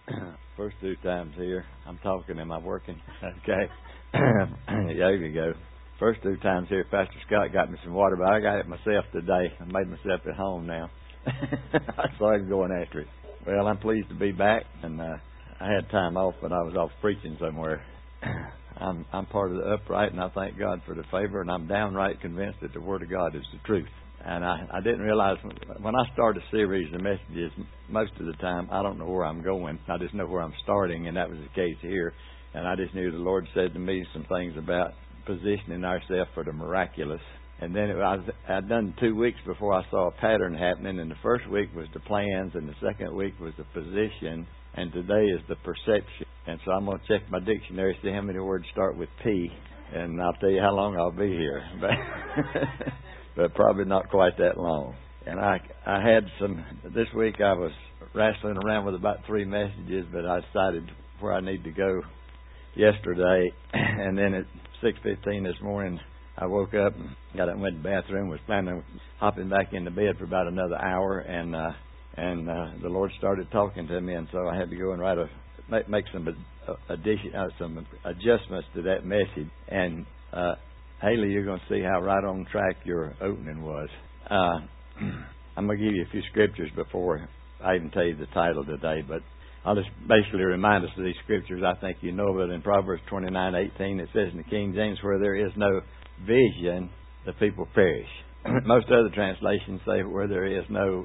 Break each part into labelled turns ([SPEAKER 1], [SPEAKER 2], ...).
[SPEAKER 1] First two times here. I'm talking. Am I working? Okay. There you go. First two times here, Pastor Scott got me some water, but I got it myself today. I made myself at home now. So I'm going after it. Well, I'm pleased to be back, and I had time off, but I was off preaching somewhere. I'm part of the upright, and I thank God for the favor, and I'm downright convinced that the Word of God is the truth. And I didn't realize when I start a series of messages, most of the time I don't know where I'm going. I just know where I'm starting, and that was the case here. And I just knew the Lord said to me some things about positioning ourselves for the miraculous. And then I'd done 2 weeks before I saw a pattern happening, and the first week was the plans, and the second week was the position, and today is the perception. And so I'm going to check my dictionary, see how many words start with P, and I'll tell you how long I'll be here. But probably not quite that long. And I had this week I was wrestling around with about 3 messages, but I decided where I need to go yesterday. And then at 6:15 this morning, I woke up and got up and went to the bathroom, was planning on hopping back into bed for about another hour, and the Lord started talking to me, and so I had to go and make some adjustments to that message. And Haley, you're going to see how right on track your opening was. I'm going to give you a few scriptures before I even tell you the title today, but I'll just basically remind us of these scriptures. I think you know of it. In Proverbs 29:18, it says in the King James, where there is no vision, the people perish. Most other translations say where there is no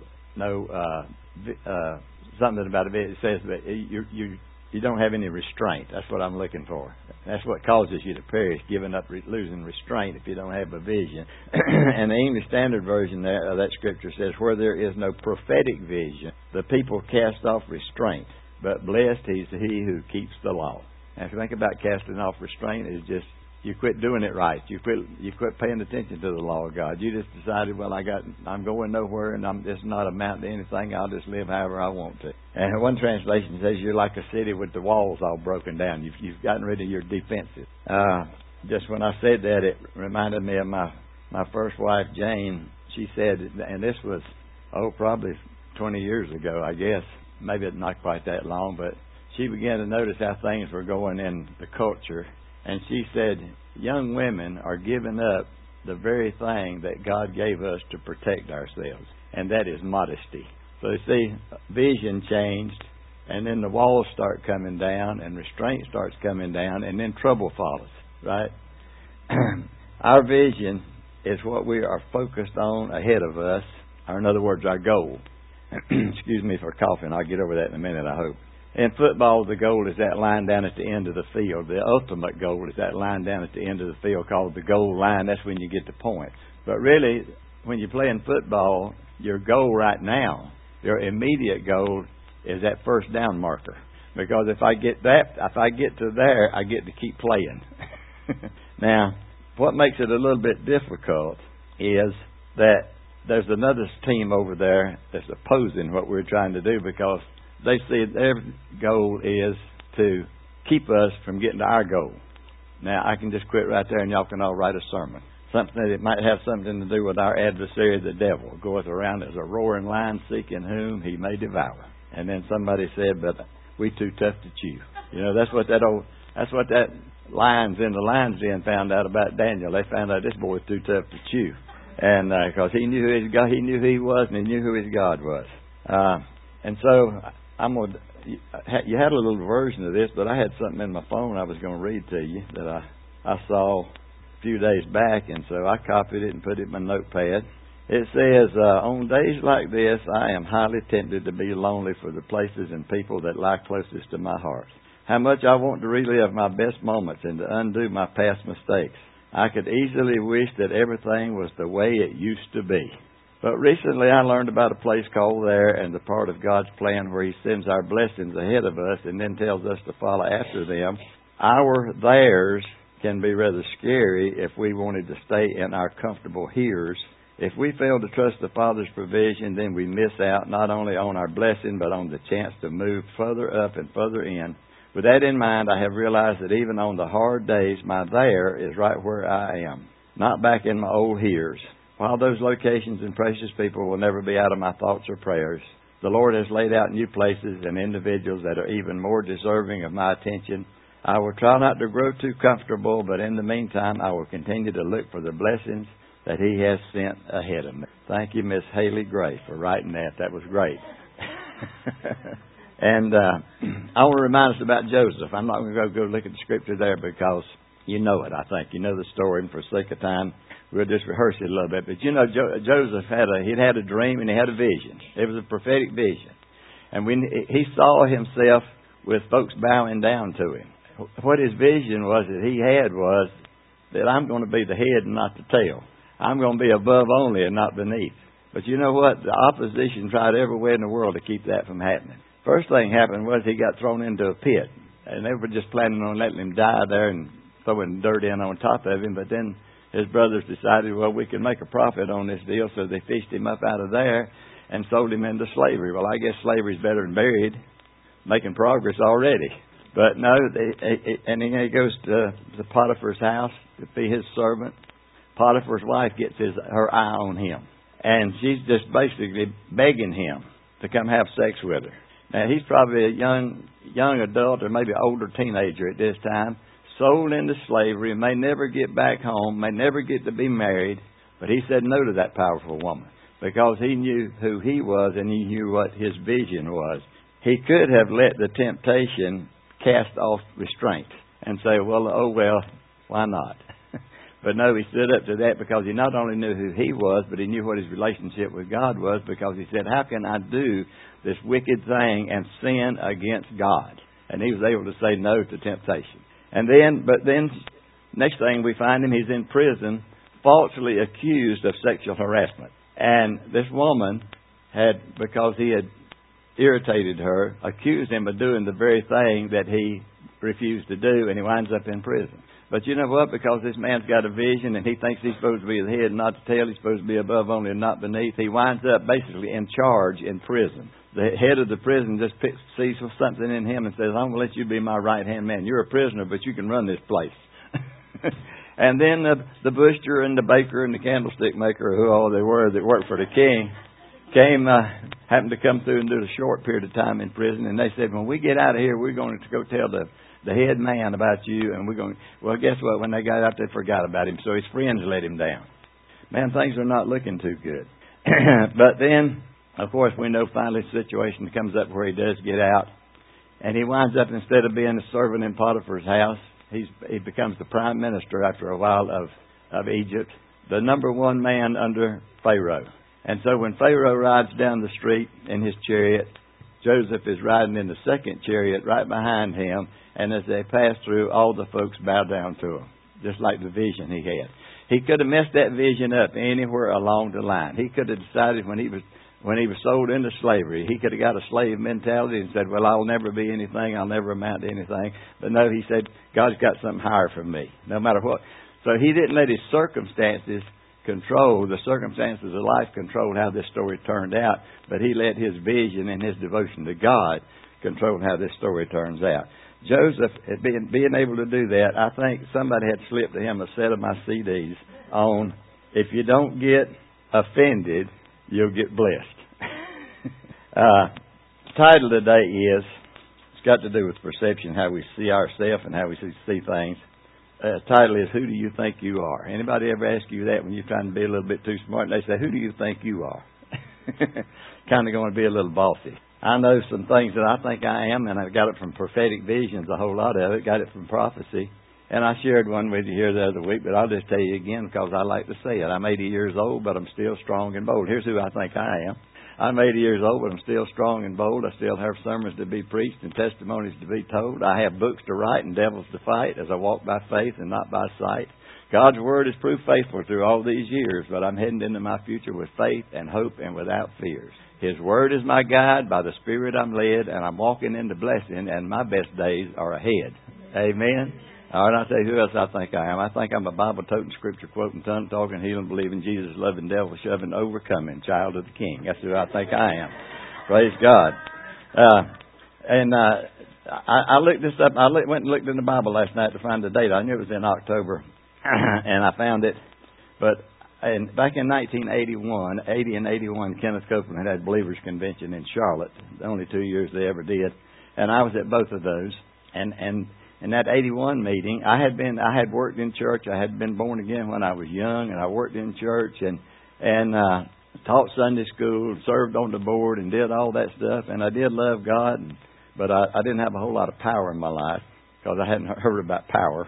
[SPEAKER 1] something about it. It says that you don't have any restraint. That's what I'm looking for. That's what causes you to perish, giving up, losing restraint if you don't have a vision. And the English Standard Version there, of that scripture says, where there is no prophetic vision, the people cast off restraint. But blessed is he who keeps the law. Now, if you think about casting off restraint, it's just you quit doing it right. You quit paying attention to the law of God. You just decided, well, I'm going nowhere, and it's not amounting to anything. I'll just live however I want to. And one translation says you're like a city with the walls all broken down. You've gotten rid of your defenses. Just when I said that, it reminded me of my first wife, Jane. She said, and this was probably 20 years ago, I guess. Maybe not quite that long, but she began to notice how things were going in the culture. And she said, young women are giving up the very thing that God gave us to protect ourselves, and that is modesty. So you see, vision changed, and then the walls start coming down, and restraint starts coming down, and then trouble follows, right? Our vision is what we are focused on ahead of us, or in other words, our goal. Excuse me for coughing. I'll get over that in a minute, I hope. In football, the goal is that line down at the end of the field. The ultimate goal is that line down at the end of the field called the goal line. That's when you get the points. But really, when you're playing football, your goal right now, your immediate goal is that first down marker. Because if I get to there, I get to keep playing. Now, what makes it a little bit difficult is that there's another team over there that's opposing what we're trying to do, because they see their goal is to keep us from getting to our goal. Now, I can just quit right there and y'all can all write a sermon. Something that might have something to do with our adversary, the devil, goeth around as a roaring lion seeking whom he may devour. And then somebody said, but we too tough to chew. You know, that's what that lions in the lion's den found out about Daniel. They found out this boy's too tough to chew. And because he knew who his God, he knew who he was, and he knew who his God was. And so you had a little version of this, but I had something in my phone I was going to read to you that I saw a few days back, and so I copied it and put it in my notepad. It says, on days like this, I am highly tempted to be lonely for the places and people that lie closest to my heart. How much I want to relive my best moments and to undo my past mistakes. I could easily wish that everything was the way it used to be. But recently I learned about a place called there and the part of God's plan where He sends our blessings ahead of us and then tells us to follow after them. Our theirs can be rather scary if we wanted to stay in our comfortable heres. If we fail to trust the Father's provision, then we miss out not only on our blessing but on the chance to move further up and further in. With that in mind, I have realized that even on the hard days, my there is right where I am, not back in my old heres. While those locations and precious people will never be out of my thoughts or prayers, The Lord has laid out new places and individuals that are even more deserving of my attention. I will try not to grow too comfortable, but in the meantime, I will continue to look for the blessings that He has sent ahead of me. Thank you, Miss Haley Gray, for writing that. That was great. And I want to remind us about Joseph. I'm not going to go look at the scripture there because you know it, I think. You know the story, and for sake of time, we'll just rehearse it a little bit. But you know, Joseph had a dream and he had a vision. It was a prophetic vision. And when he saw himself with folks bowing down to him, what his vision was that he had was that I'm going to be the head and not the tail. I'm going to be above only and not beneath. But you know what? The opposition tried every way in the world to keep that from happening. First thing happened was he got thrown into a pit. And they were just planning on letting him die there and throwing dirt in on top of him. But then his brothers decided, well, we can make a profit on this deal. So they fished him up out of there and sold him into slavery. Well, I guess slavery's better than buried. Making progress already. But no, and then he goes to Potiphar's house to be his servant. Potiphar's wife gets her eye on him. And she's just basically begging him to come have sex with her. Now, he's probably a young adult or maybe older teenager at this time, sold into slavery, may never get back home, may never get to be married. But he said no to that powerful woman because he knew who he was and he knew what his vision was. He could have let the temptation cast off restraint and say, well, why not? But no, he stood up to that because he not only knew who he was, but he knew what his relationship with God was, because he said, how can I do this wicked thing and sin against God? And he was able to say no to temptation. But then, next thing we find him, he's in prison, falsely accused of sexual harassment. And this woman had, because he had irritated her, accused him of doing the very thing that he refused to do, and he winds up in prison. But you know what? Because this man's got a vision and he thinks he's supposed to be the head and not the tail, he's supposed to be above only and not beneath, he winds up basically in charge in prison. The head of the prison just sees something in him and says, I'm going to let you be my right-hand man. You're a prisoner, but you can run this place. And then the butcher and the baker and the candlestick maker, who all they were that worked for the king, happened to come through and do a short period of time in prison. And they said, when we get out of here, we're going to go tell the head man about you. And we're going, well, guess what? When they got out, they forgot about him. So his friends let him down. Man, things are not looking too good. But then, of course, we know finally the situation comes up where he does get out. And he winds up, instead of being a servant in Potiphar's house, he becomes the prime minister after a while of Egypt, the number one man under Pharaoh. And so when Pharaoh rides down the street in his chariot, Joseph is riding in the second chariot right behind him. And as they pass through, all the folks bow down to him, just like the vision he had. He could have messed that vision up anywhere along the line. He could have decided when he was sold into slavery, he could have got a slave mentality and said, well, I'll never be anything. I'll never amount to anything. But no, he said, God's got something higher for me, no matter what. So he didn't let his circumstances control, the circumstances of life control how this story turned out. But he let his vision and his devotion to God control how this story turns out. Joseph, being able to do that, I think somebody had slipped to him a set of my CDs on, if you don't get offended, you'll get blessed. Title today is, it's got to do with perception, how we see ourselves and how we see things. Title is, who do you think you are? Anybody ever ask you that when you're trying to be a little bit too smart? And they say, who do you think you are? Kind of going to be a little bossy. I know some things that I think I am, and I got it from prophetic visions, a whole lot of it. Got it from prophecy. And I shared one with you here the other week, but I'll just tell you again because I like to say it. I'm 80 years old, but I'm still strong and bold. Here's who I think I am. I'm 80 years old, but I'm still strong and bold. I still have sermons to be preached and testimonies to be told. I have books to write and devils to fight as I walk by faith and not by sight. God's Word has proved faithful through all these years, but I'm heading into my future with faith and hope and without fears. His Word is my guide. By the Spirit I'm led, and I'm walking into blessing, and my best days are ahead. Amen. All right, I'll tell you who else I think I am. I think I'm a Bible-toting, Scripture-quoting, tongue-talking, healing, believing, Jesus-loving, devil-shoving, overcoming child of the King. That's who I think I am. Praise God. I looked this up. I went and looked in the Bible last night to find the date. I knew it was in October, and I found it. But and back in 1981, 80 and 81, Kenneth Copeland had Believers Convention in Charlotte. The only 2 years they ever did, and I was at both of those. And in that 81 meeting, I had worked in church. I had been born again when I was young, and I worked in church and taught Sunday school, served on the board, and did all that stuff. And I did love God, but I didn't have a whole lot of power in my life because I hadn't heard about power.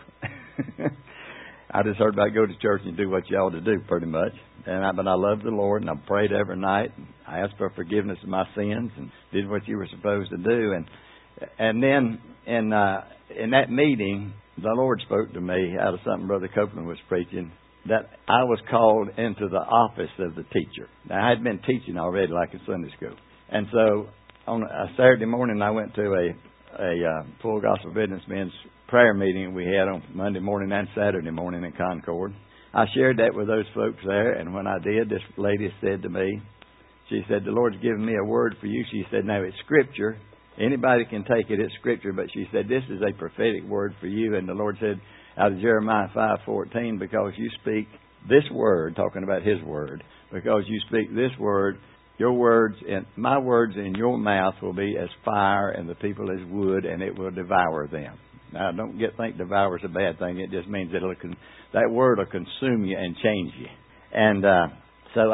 [SPEAKER 1] I just heard about go to church and do what you ought to do, pretty much. But I loved the Lord, and I prayed every night. I asked for forgiveness of my sins and did what you were supposed to do. And then in that meeting, the Lord spoke to me out of something Brother Copeland was preaching, that I was called into the office of the teacher. Now, I had been teaching already, like in Sunday school. And so on a Saturday morning, I went to a Full Gospel Business Men's prayer meeting we had on Monday morning and Saturday morning in Concord. I shared that with those folks there, and when I did, this lady said to me, she said, the Lord's given me a word for you. She said, now it's Scripture. Anybody can take it. It's Scripture. But she said, this is a prophetic word for you. And the Lord said, out of Jeremiah 5:14, because you speak this word, talking about His word, because you speak this word, your words and my words in your mouth will be as fire and the people as wood, and it will devour them. Now, don't think devour is a bad thing. It just means that word will consume you and change you. And so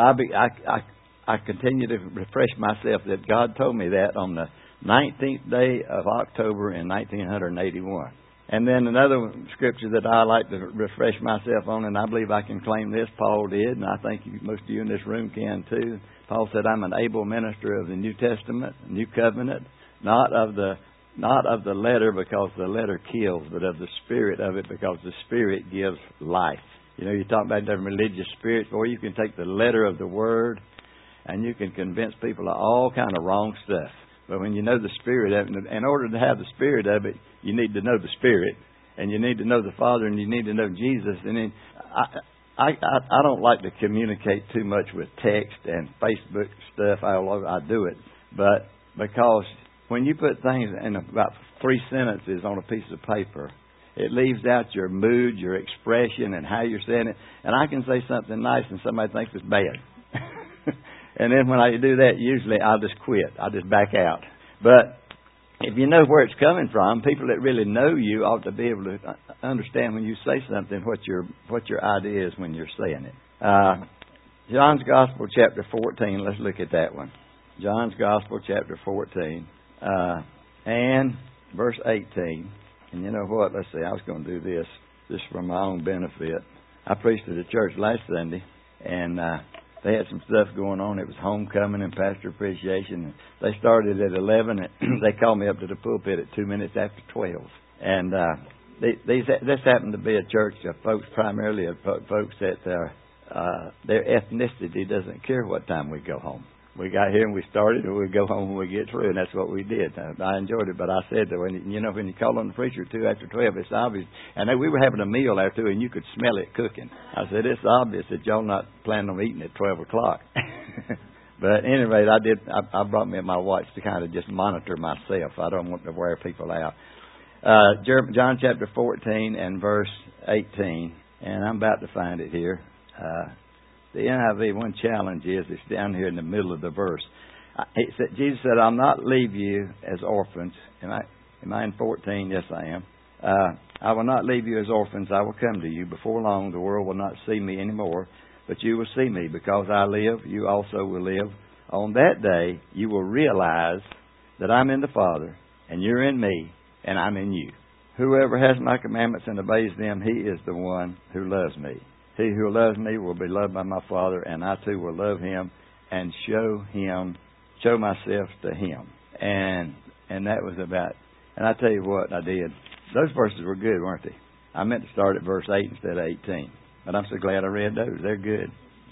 [SPEAKER 1] I continue to refresh myself that God told me that on the 19th day of October in 1981. And then another scripture that I like to refresh myself on, and I believe I can claim this, Paul did, and I think most of you in this room can too. Paul said, I'm an able minister of the New Testament, New Covenant, not of the letter because the letter kills, but of the spirit of it because the spirit gives life. You know, you talk about the religious spirits, or you can take the letter of the word and you can convince people of all kind of wrong stuff. But when you know the spirit of it, in order to have the spirit of it, you need to know the Spirit, and you need to know the Father, and you need to know Jesus. And then I don't like to communicate too much with text and Facebook stuff. I do it, but because when you put things in about 3 sentences on a piece of paper, it leaves out your mood, your expression, and how you're saying it. And I can say something nice, and somebody thinks it's bad. And then when I do that, usually I'll just quit. I'll just back out. But if you know where it's coming from, people that really know you ought to be able to understand when you say something what your idea is when you're saying it. John's Gospel, chapter 14. Let's look at that one. John's Gospel, chapter 14, and verse 18. And you know what? Let's see. I was going to do this just for my own benefit. I preached at the church last Sunday, and they had some stuff going on. It was homecoming and pastor appreciation. They started at 11. And they called me up to the pulpit at 2 minutes after 12. And this happened to be a church of folks, primarily of folks that their ethnicity doesn't care what time we go home. We got here and we started, and we go home when we get through, and that's what we did. I enjoyed it, but I said that when you call on the preacher 2 after 12, it's obvious. And we were having a meal there too, and you could smell it cooking. I said, it's obvious that y'all not planning on eating at 12 o'clock. But anyway, I brought me my watch to kind of just monitor myself. I don't want to wear people out. John chapter 14 and verse 18, and I'm about to find it here. The NIV, one challenge is it's down here in the middle of the verse. Jesus said, I'll not leave you as orphans. Am I in 14? Yes, I am. I will not leave you as orphans. I will come to you. Before long, the world will not see me anymore, but you will see me. Because I live, you also will live. On that day, you will realize that I'm in the Father, and you're in me, and I'm in you. Whoever has my commandments and obeys them, he is the one who loves me. He who loves me will be loved by my Father, and I too will love him and show myself to him. And that was about, and I tell you what I did. Those verses were good, weren't they? I meant to start at verse 8 instead of 18. But I'm so glad I read those. They're good.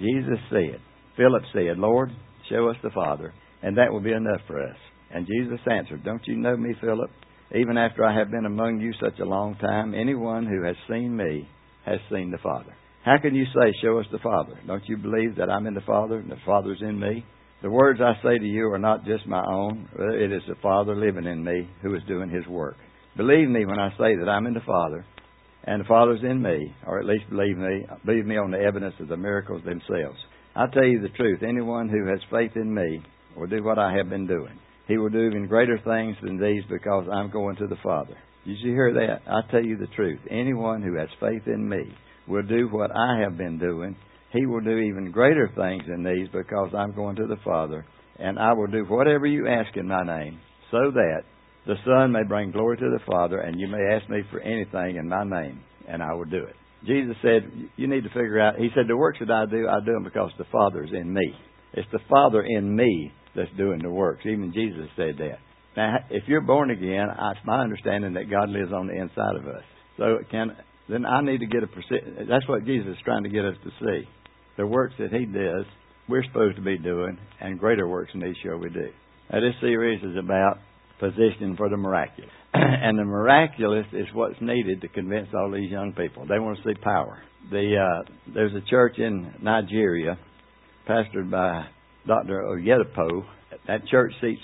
[SPEAKER 1] Philip said, Lord, show us the Father, and that will be enough for us. And Jesus answered, don't you know me, Philip? Even after I have been among you such a long time, anyone who has seen me has seen the Father. How can you say, show us the Father? Don't you believe that I'm in the Father and the Father's in me? The words I say to you are not just my own. It is the Father living in me who is doing His work. Believe me when I say that I'm in the Father and the Father is in me, or at least believe me on the evidence of the miracles themselves. I tell you the truth, anyone who has faith in me will do what I have been doing. He will do even greater things than these because I'm going to the Father. Did you hear that? I tell you the truth. Anyone who has faith in me will do what I have been doing. He will do even greater things than these because I'm going to the Father. And I will do whatever you ask in my name, so that the Son may bring glory to the Father, and you may ask me for anything in my name, and I will do it. Jesus said, you need to figure out, He said, the works that I do them because the Father is in me. It's the Father in me that's doing the works. Even Jesus said that. Now, if you're born again, it's my understanding that God lives on the inside of us. So then I need to get that's what Jesus is trying to get us to see. The works that He does, we're supposed to be doing, and greater works than these shall we do. Now, this series is about positioning for the miraculous. And the miraculous is what's needed to convince all these young people. They want to see power. There's a church in Nigeria, pastored by Dr. Oyedepo. That church seats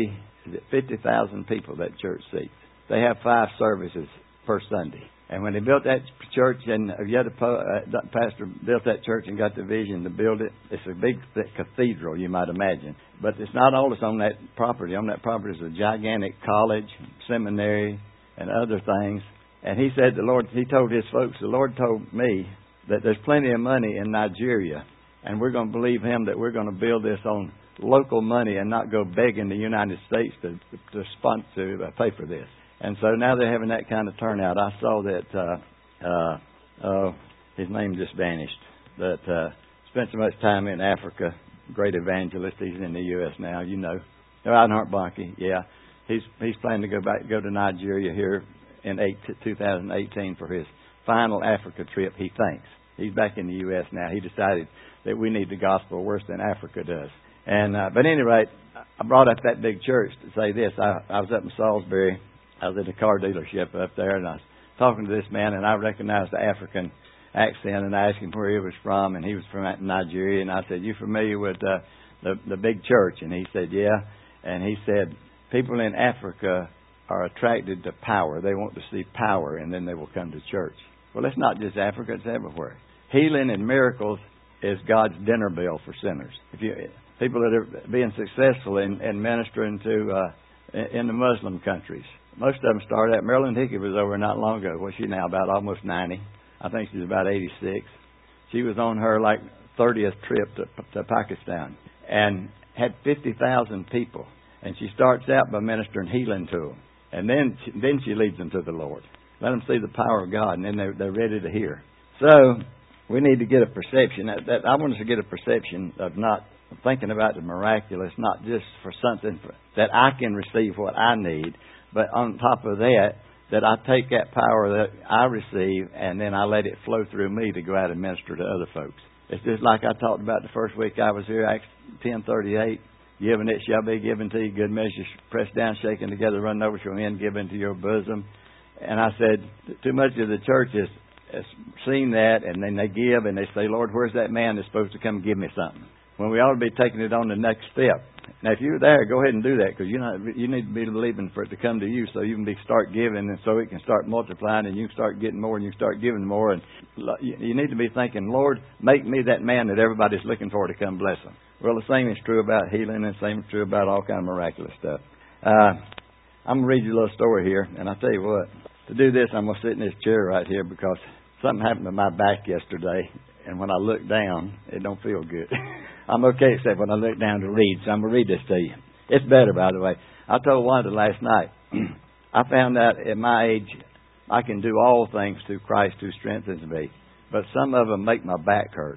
[SPEAKER 1] 50,000 people, that church seats. They have 5 services per Sunday. And when they built that church, and pastor built that church and got the vision to build it, it's a big cathedral, you might imagine. But it's not all that's on that property. On that property is a gigantic college, seminary, and other things. And he said, he told his folks, the Lord told me that there's plenty of money in Nigeria, and we're going to believe Him that we're going to build this on local money and not go begging the United States to pay for this. And so now they're having that kind of turnout. I saw that his name just vanished, but spent so much time in Africa. Great evangelist. He's in the U.S. now, you know. Reinhard Bonnke, yeah. He's planning to go to Nigeria here in 2018 for his final Africa trip, he thinks. He's back in the U.S. now. He decided that we need the gospel worse than Africa does. And but anyway, I brought up that big church to say this. I was up in Salisbury. I was at a car dealership up there, and I was talking to this man, and I recognized the African accent, and I asked him where he was from, and he was from Nigeria. And I said, "You familiar with the big church?" And he said, "Yeah." And he said, "People in Africa are attracted to power. They want to see power, and then they will come to church." Well, it's not just Africa; it's everywhere. Healing and miracles is God's dinner bill for sinners. People that are being successful in ministering to in the Muslim countries. Most of them started out. Marilyn Hickey was over not long ago. What's she now? About almost 90. I think she's about 86. She was on her 30th trip to Pakistan and had 50,000 people. And she starts out by ministering healing to them. And then she leads them to the Lord. Let them see the power of God, and then they're ready to hear. So we need to get a perception. I want us to get a perception of not thinking about the miraculous, not just for something that I can receive what I need, but on top of that I take that power that I receive and then I let it flow through me to go out and minister to other folks. It's just like I talked about the first week I was here, Acts 10:38. Given it shall be given to you, good measure, pressed down, shaken together, run over shall men give into your bosom. And I said, too much of the church has seen that, and then they give and they say, Lord, where's that man that's supposed to come give me something? When we ought to be taking it on the next step. Now, if you're there, go ahead and do that, because you need to be believing for it to come to you so you can start giving, and so it can start multiplying, and you can start getting more, and you can start giving more. And you need to be thinking, Lord, make me that man that everybody's looking for to come bless them. Well, the same is true about healing, and the same is true about all kind of miraculous stuff. I'm going to read you a little story here, and I'll tell you what. To do this, I'm going to sit in this chair right here because something happened to my back yesterday, and when I look down, it don't feel good. I'm okay except when I look down to read, so I'm going to read this to you. It's better, by the way. I told Wanda last night, I found out at my age, I can do all things through Christ who strengthens me, but some of them make my back hurt.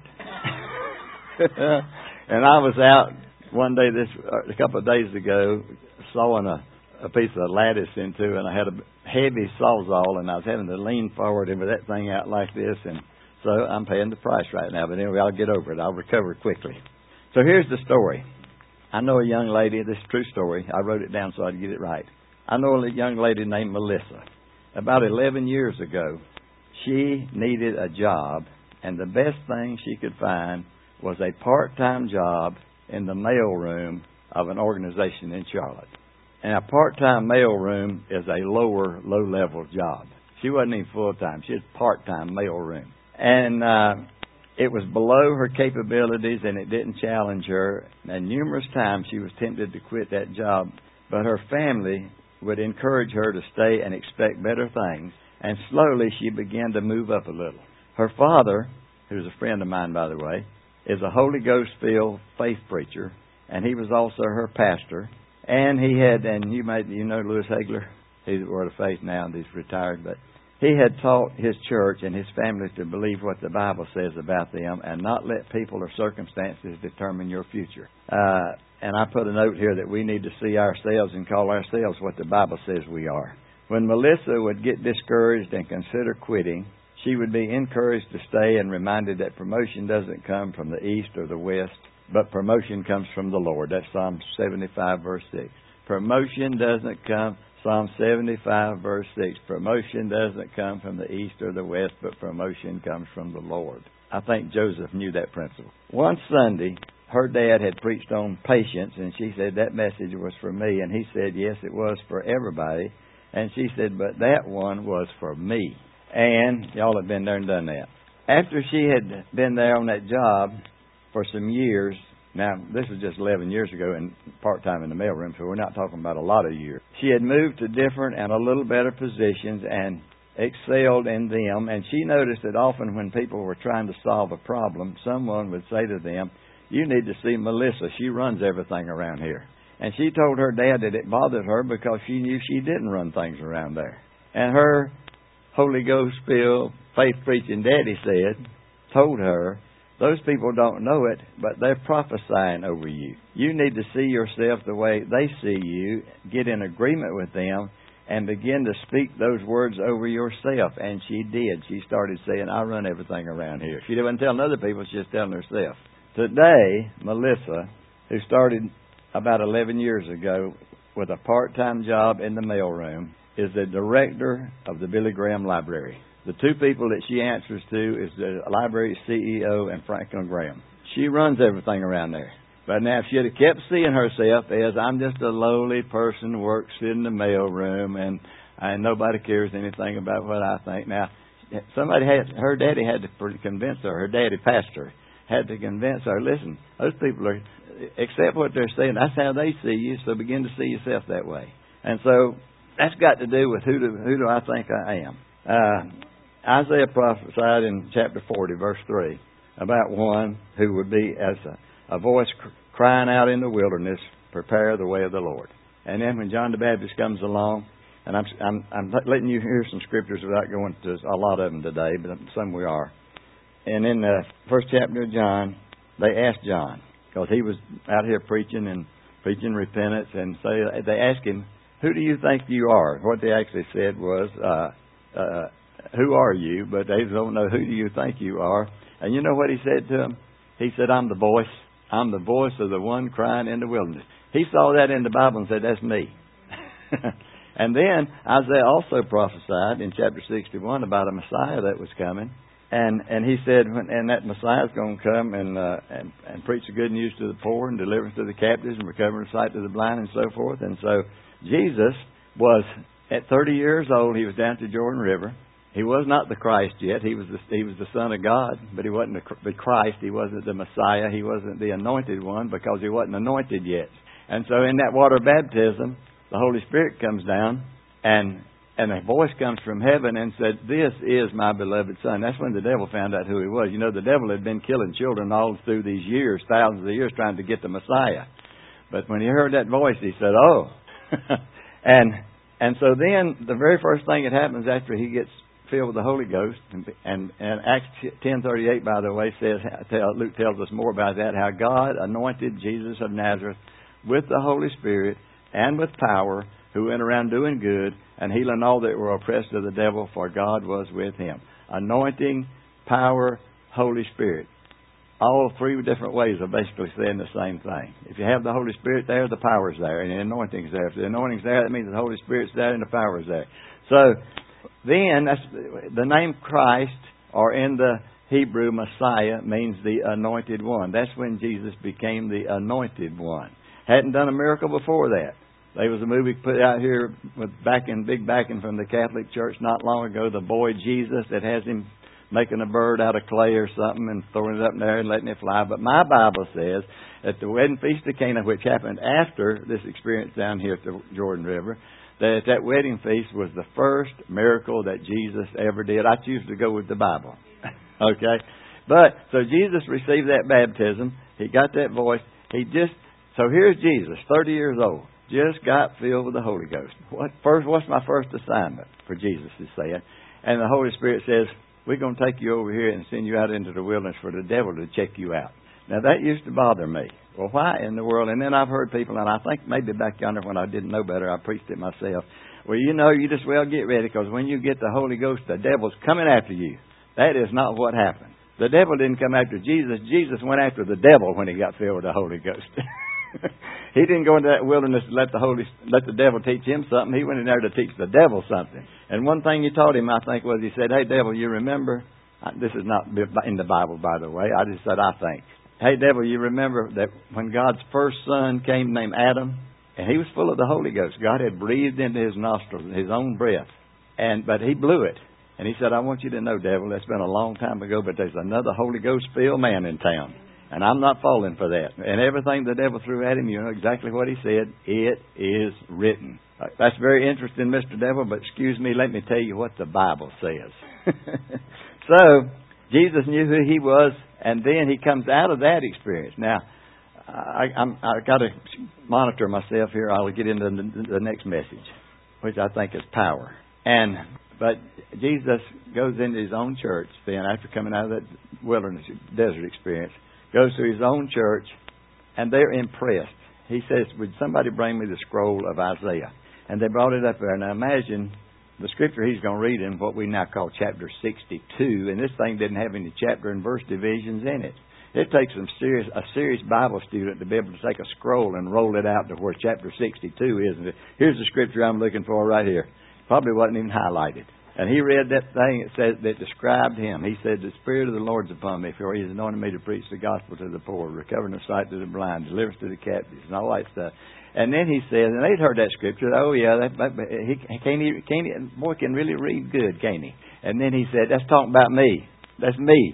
[SPEAKER 1] And I was out one day, a couple of days ago, sawing a piece of lattice into, and I had a heavy sawzall, and I was having to lean forward and with that thing out like this, and so I'm paying the price right now. But anyway, I'll get over it. I'll recover quickly. So here's the story. I know a young lady, this is a true story. I wrote it down so I'd get it right. I know a young lady named Melissa. About 11 years ago, she needed a job, and the best thing she could find was a part-time job in the mailroom of an organization in Charlotte. And a part-time mailroom is a low-level job. She wasn't even full-time. She was part-time mailroom. And it was below her capabilities, and it didn't challenge her. And numerous times she was tempted to quit that job. But her family would encourage her to stay and expect better things. And slowly she began to move up a little. Her father, who's a friend of mine, by the way, is a Holy Ghost-filled faith preacher. And he was also her pastor. And he had, and you know Louis Hagler? He's at Word of Faith now, and he's retired. But he had taught his church and his family to believe what the Bible says about them and not let people or circumstances determine your future. And I put a note here that we need to see ourselves and call ourselves what the Bible says we are. When Melissa would get discouraged and consider quitting, she would be encouraged to stay and reminded that promotion doesn't come from the east or the west, but promotion comes from the Lord. That's Psalm 75, verse 6. Promotion doesn't come, Psalm 75, verse 6. Promotion doesn't come from the east or the west, but promotion comes from the Lord. I think Joseph knew that principle. One Sunday, her dad had preached on patience, and she said that message was for me. And he said, yes, it was for everybody. And she said, but that one was for me. And y'all have been there and done that. After she had been there on that job for some years, now this was just 11 years ago and part-time in the mailroom, so we're not talking about a lot of years. She had moved to different and a little better positions and excelled in them. And she noticed that often when people were trying to solve a problem, someone would say to them, you need to see Melissa. She runs everything around here. And she told her dad that it bothered her because she knew she didn't run things around there. And her Holy Ghost-filled, faith-preaching daddy told her, those people don't know it, but they're prophesying over you. You need to see yourself the way they see you, get in agreement with them, and begin to speak those words over yourself. And she did. She started saying, I run everything around here. She wasn't telling other people, she was telling herself. Today, Melissa, who started about 11 years ago with a part-time job in the mailroom, is the director of the Billy Graham Library. The two people that she answers to is the library CEO and Franklin Graham. She runs everything around there. But now if she had kept seeing herself as I'm just a lowly person who works in the mailroom and nobody cares anything about what I think. Now, her daddy had to convince her daddy pastor, had to convince her, listen, those people are, accept what they're saying. That's how they see you, so begin to see yourself that way. And so that's got to do with who do I think I am. Isaiah prophesied in chapter 40, verse 3, about one who would be as a voice crying out in the wilderness, prepare the way of the Lord. And then when John the Baptist comes along, and I'm letting you hear some scriptures without going to a lot of them today, but some we are. And in the first chapter of John, they asked John, because he was out here preaching repentance, and so they asked him, who do you think you are? What they actually said was, who are you? But they don't know who do you think you are. And you know what he said to them? He said, I'm the voice. I'm the voice of the one crying in the wilderness. He saw that in the Bible and said, that's me. And then Isaiah also prophesied in chapter 61 about a Messiah that was coming. And he said, and that Messiah is going to come and preach the good news to the poor and deliverance to the captives and recovering sight to the blind and so forth. And so Jesus was, at 30 years old, he was down at the Jordan River. He was not the Christ yet. He was the Son of God, but he wasn't the Christ. He wasn't the Messiah. He wasn't the anointed one because he wasn't anointed yet. And so in that water baptism, the Holy Spirit comes down and a voice comes from heaven and said, this is my beloved Son. That's when the devil found out who he was. You know, the devil had been killing children all through these years, thousands of years, trying to get the Messiah. But when he heard that voice, he said, oh. And so then the very first thing that happens after he gets filled with the Holy Ghost, and Acts 10:38, by the way, says, Luke tells us more about that, how God anointed Jesus of Nazareth with the Holy Spirit and with power, who went around doing good and healing all that were oppressed of the devil, for God was with him. Anointing, power, Holy Spirit. All three different ways of basically saying the same thing. If you have the Holy Spirit there, the power's there, and the anointing's there. If the anointing's there, that means the Holy Spirit's there and the power's there. So then, that's the name Christ, or in the Hebrew Messiah, means the anointed one. That's when Jesus became the anointed one. Hadn't done a miracle before that. There was a movie put out here with big backing from the Catholic Church not long ago, The Boy Jesus, that has him making a bird out of clay or something and throwing it up in there and letting it fly. But my Bible says at the wedding feast of Cana, which happened after this experience down here at the Jordan River, that wedding feast was the first miracle that Jesus ever did. I choose to go with the Bible. Okay? But, so Jesus received that baptism. He got that voice. So here's Jesus, 30 years old. Just got filled with the Holy Ghost. What's my first assignment for Jesus is saying? And the Holy Spirit says, we're going to take you over here and send you out into the wilderness for the devil to check you out. Now, that used to bother me. Well, why in the world? And then I've heard people, and I think maybe back yonder when I didn't know better, I preached it myself. Well, you just get ready, because when you get the Holy Ghost, the devil's coming after you. That is not what happened. The devil didn't come after Jesus. Jesus went after the devil when he got filled with the Holy Ghost. He didn't go into that wilderness to let the devil teach him something. He went in there to teach the devil something. And one thing he taught him, I think, was he said, hey, devil, you remember? This is not in the Bible, by the way. I just said, I think. Hey, devil, you remember that when God's first son came named Adam, and he was full of the Holy Ghost. God had breathed into his nostrils his own breath. But he blew it. And he said, I want you to know, devil, that's been a long time ago, but there's another Holy Ghost-filled man in town. And I'm not falling for that. And everything the devil threw at him, you know exactly what he said. It is written. That's very interesting, Mr. Devil, but excuse me, let me tell you what the Bible says. So, Jesus knew who he was, and then he comes out of that experience. Now, I got to monitor myself here. I'll get into the next message, which I think is power. But Jesus goes into his own church then, after coming out of that wilderness desert experience, goes to his own church, and they're impressed. He says, would somebody bring me the scroll of Isaiah? And they brought it up there. Now imagine the scripture he's going to read in what we now call chapter 62, and this thing didn't have any chapter and verse divisions in it. It takes a serious Bible student to be able to take a scroll and roll it out to where chapter 62 is. And here's the scripture I'm looking for right here. Probably wasn't even highlighted. And he read that thing that described him. He said, the Spirit of the Lord's upon me, for he has anointed me to preach the gospel to the poor, recovering the sight to the blind, deliverance to the captives, and all that stuff. And then he said, and they'd heard that scripture, oh yeah, boy can really read good, can't he? And then he said, that's talking about me. That's me.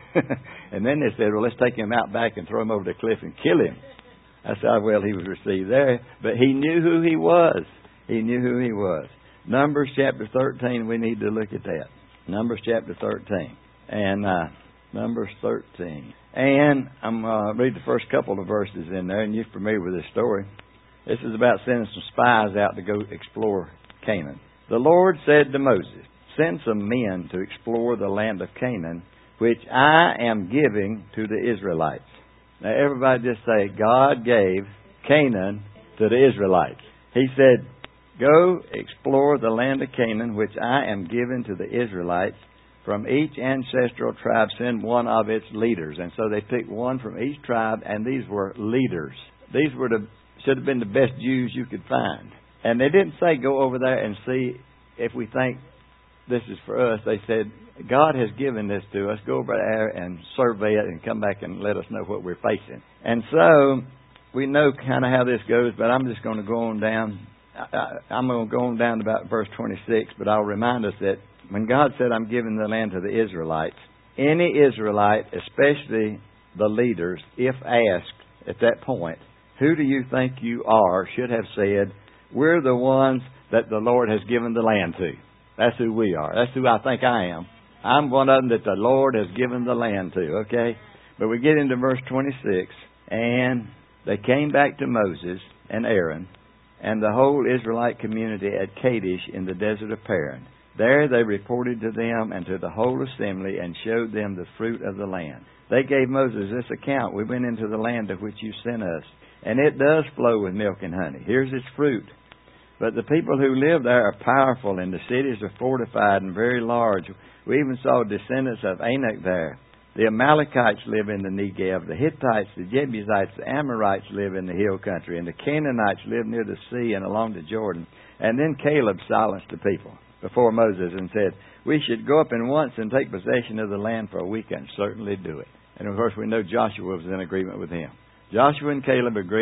[SPEAKER 1] And then they said, well, let's take him out back and throw him over the cliff and kill him. That's how well he was received there. But he knew who he was. He knew who he was. Numbers chapter 13, we need to look at that. Numbers chapter 13. And Numbers 13. And I'm going to read the first couple of verses in there, and you're familiar with this story. This is about sending some spies out to go explore Canaan. The Lord said to Moses, send some men to explore the land of Canaan, which I am giving to the Israelites. Now everybody just say, God gave Canaan to the Israelites. He said, go explore the land of Canaan, which I am giving to the Israelites. From each ancestral tribe send one of its leaders. And so they picked one from each tribe, and these were leaders. These should have been the best Jews you could find. And they didn't say go over there and see if we think this is for us. They said, God has given this to us. Go over there and survey it and come back and let us know what we're facing. And so we know kind of how this goes, but I'm just going to go on down. I'm going to go on down to about verse 26, but I'll remind us that when God said, I'm giving the land to the Israelites, any Israelite, especially the leaders, if asked at that point, who do you think you are, should have said, we're the ones that the Lord has given the land to. That's who we are. That's who I think I am. I'm one of them that the Lord has given the land to, okay? But we get into verse 26, and they came back to Moses and Aaron and the whole Israelite community at Kadesh in the desert of Paran. There they reported to them and to the whole assembly and showed them the fruit of the land. They gave Moses this account. We went into the land of which you sent us, and it does flow with milk and honey. Here's its fruit. But the people who live there are powerful, and the cities are fortified and very large. We even saw descendants of Anak there. The Amalekites live in the Negev. The Hittites, the Jebusites, the Amorites live in the hill country. And the Canaanites live near the sea and along the Jordan. And then Caleb silenced the people before Moses and said, we should go up at once and take possession of the land, for we can certainly do it. And of course we know Joshua was in agreement with him. Joshua and Caleb agreed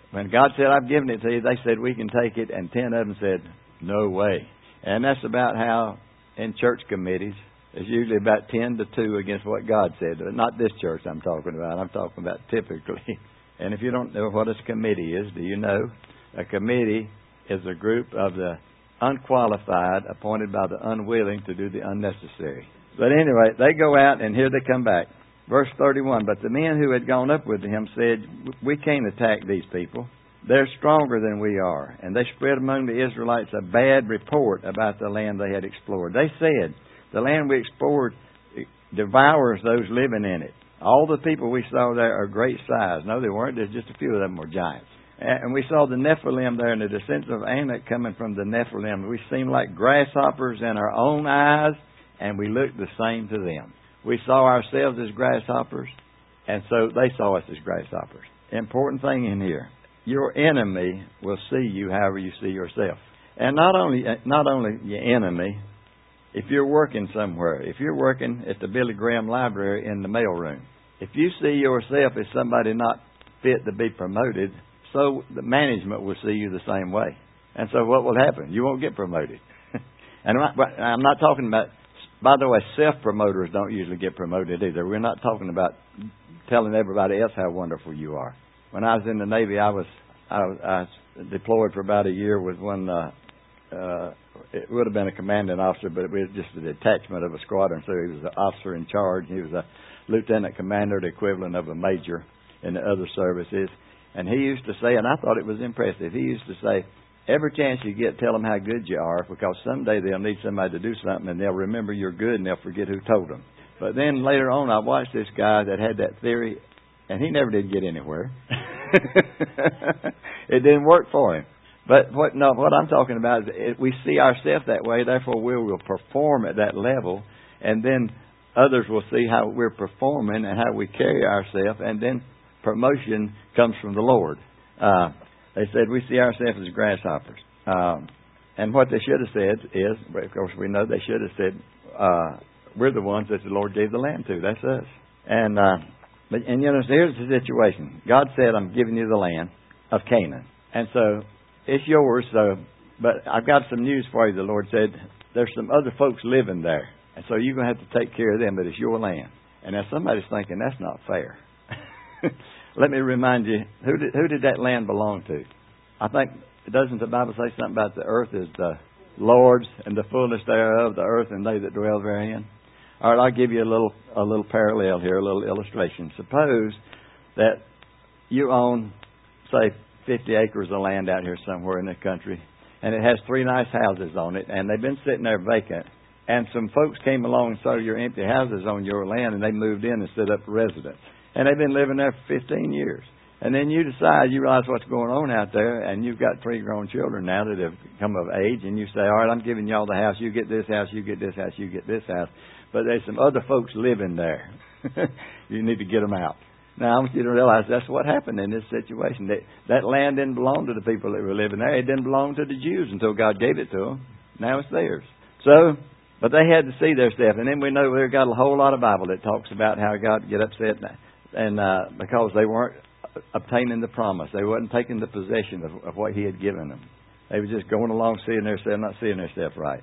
[SPEAKER 1] When God said, I've given it to you, they said, we can take it, and 10 of them said, no way. And that's about how in church committees, it's usually about 10 to 2 against what God said. Not this church I'm talking about. I'm talking about typically. And if you don't know what a committee is, do you know? A committee is a group of the unqualified appointed by the unwilling to do the unnecessary. But anyway, they go out, and here they come back. Verse 31, but the men who had gone up with him said, we can't attack these people. They're stronger than we are. And they spread among the Israelites a bad report about the land they had explored. They said, the land we explored devours those living in it. All the people we saw there are great size. No, they weren't. There's just a few of them were giants. And we saw the Nephilim there, and the descendants of Anak coming from the Nephilim. We seemed like grasshoppers in our own eyes, and we looked the same to them. We saw ourselves as grasshoppers, and so they saw us as grasshoppers. Important thing in here, your enemy will see you however you see yourself. And not only your enemy, if you're working somewhere, if you're working at the Billy Graham Library in the mailroom, if you see yourself as somebody not fit to be promoted, so the management will see you the same way. And so what will happen? You won't get promoted. And I'm not talking about, by the way, self-promoters don't usually get promoted either. We're not talking about telling everybody else how wonderful you are. When I was in the Navy, I was deployed for about a year with one, it would have been a commanding officer, but it was just a detachment of a squadron, so he was the officer in charge. He was a lieutenant commander, the equivalent of a major in the other services. And he used to say, and I thought it was impressive, he used to say, every chance you get, tell them how good you are, because someday they'll need somebody to do something, and they'll remember you're good, and they'll forget who told them. But then later on, I watched this guy that had that theory, and he never did get anywhere. It didn't work for him. But what I'm talking about is we see ourselves that way, therefore we will perform at that level, and then others will see how we're performing and how we carry ourselves, and then promotion comes from the Lord. They said, we see ourselves as grasshoppers. And what they should have said is, of course we know they should have said, we're the ones that the Lord gave the land to. That's us. And you know, so here's the situation. God said, I'm giving you the land of Canaan. And so it's yours. But I've got some news for you. The Lord said, there's some other folks living there. And so you're going to have to take care of them, but it's your land. And now somebody's thinking, that's not fair. Let me remind you, who did that land belong to? I think, doesn't the Bible say something about the earth is the Lord's and the fullness thereof, the earth and they that dwell therein? All right, I'll give you a little parallel here, a little illustration. Suppose that you own, say, 50 acres of land out here somewhere in the country, and it has 3 nice houses on it, and they've been sitting there vacant. And some folks came along and saw your empty houses on your land, and they moved in and set up residence. And they've been living there for 15 years. And then you decide, you realize what's going on out there, and you've got 3 grown children now that have come of age, and you say, all right, I'm giving y'all the house. You get this house, you get this house, you get this house. But there's some other folks living there. You need to get them out. Now, I want you to realize that's what happened in this situation. That land didn't belong to the people that were living there. It didn't belong to the Jews until God gave it to them. Now it's theirs. So, but they had to see their stuff. And then we know we've got a whole lot of Bible that talks about how God get upset and because they weren't obtaining the promise. They wasn't taking the possession of what He had given them. They were just going along seeing themselves, not seeing themselves right.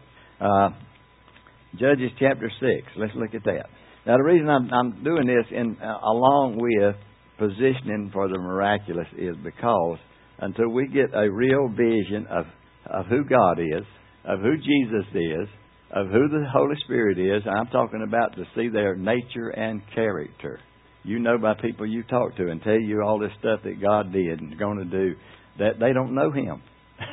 [SPEAKER 1] Judges chapter 6. Let's look at that. Now, the reason I'm doing this along with positioning for the miraculous is because until we get a real vision of who God is, of who Jesus is, of who the Holy Spirit is, I'm talking about to see their nature and character. You know by people you talk to and tell you all this stuff that God did and is going to do, that they don't know Him.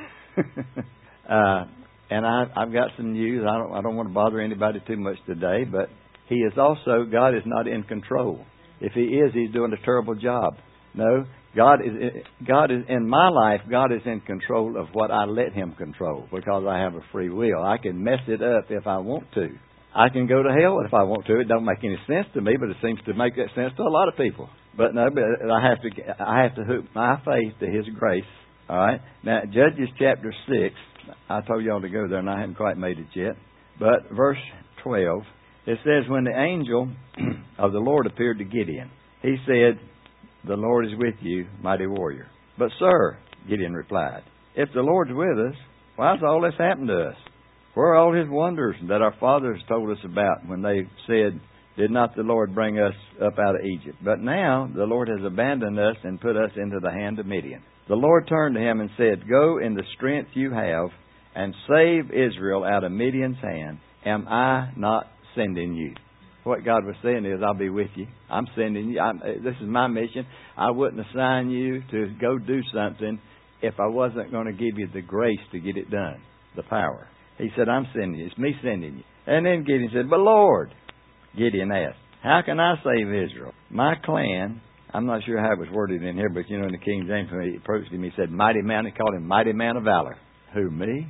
[SPEAKER 1] And I've got some news. I don't want to bother anybody too much today, but He is also, God is not in control. If He is, He's doing a terrible job. No, God is in my life, God is in control of what I let Him control because I have a free will. I can mess it up if I want to. I can go to hell if I want to. It don't make any sense to me, but it seems to make that sense to a lot of people. But no, but I have to hook my faith to His grace. All right. Now, Judges chapter 6. I told y'all to go there, and I haven't quite made it yet. But verse 12, it says, when the angel of the Lord appeared to Gideon, he said, the Lord is with you, mighty warrior. But, sir, Gideon replied, if the Lord's with us, why has all this happened to us? Where are all His wonders that our fathers told us about when they said, did not the Lord bring us up out of Egypt? But now the Lord has abandoned us and put us into the hand of Midian. The Lord turned to him and said, go in the strength you have and save Israel out of Midian's hand. Am I not sending you? What God was saying is, I'll be with you. I'm sending you. This is my mission. I wouldn't assign you to go do something if I wasn't going to give you the grace to get it done, the power. He said, I'm sending you. It's me sending you. And then Gideon said, but Lord, Gideon asked, how can I save Israel? My clan, I'm not sure how it was worded in here, but in the King James, when he approached him, he said, mighty man. He called him mighty man of valor. Who, me?